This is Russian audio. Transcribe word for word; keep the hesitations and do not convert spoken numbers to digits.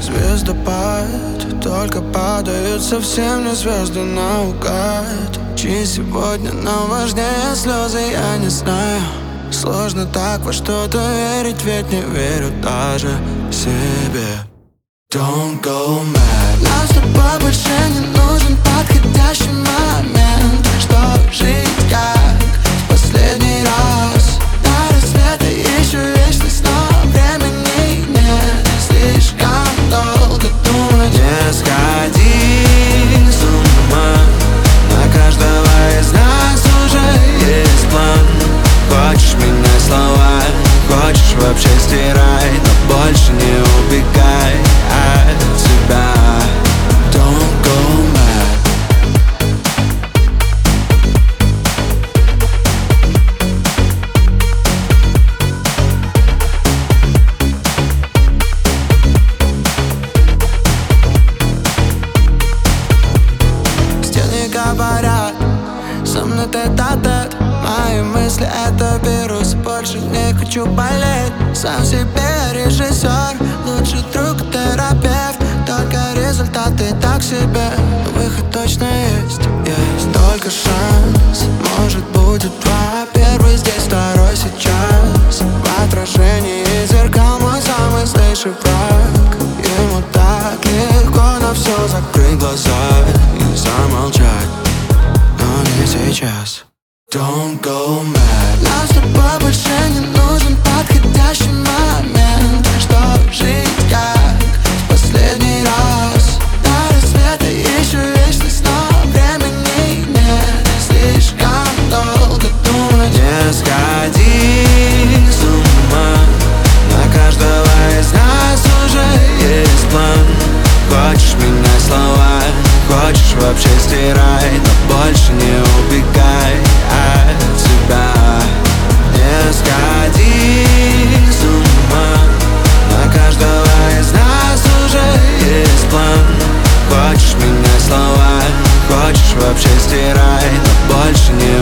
звездопад. Только падают совсем не звезды наугад. Чьи сегодня нам важнее слезы, я не знаю. Сложно так во что-то верить, ведь не верю даже себе. Don't go mad. Нам с тобой больше не нужен подходящий момент, чтобы жить как в последний раз. До рассвета еще вечность, но времени нет. Слишком долго думать. Не сходи с ума, на каждого из нас уже есть план. Хочешь менять слова, хочешь вообще стирай, но больше не убегай от себя. Don't go mad. Стены говорят, со мной тет-а-тет. Мои мысли — это вирус, больше не хочу болеть. Сам себе режиссер, лучший друг, терапевт. Только результаты так себе, но выход точно есть, есть. Только шанс, может будет два. Первый здесь, второй сейчас. В отражении зеркал мой самый злейший враг. Ему так легко на все закрыть глаза и замолчать, но не сейчас. Don't go mad. Нам с тобой больше не нужен подходящий момент, чтобы жить как в последний раз. До рассвета еще вечность, но времени нет. Слишком долго думать. Не сходи с ума, на каждого из нас уже есть план. Хочешь менять слова, хочешь вообще стирай, но больше не убегай от себя. Не сходи с ума, на каждого из нас уже есть план. Хочешь менять слова, хочешь вообще стирай, но больше не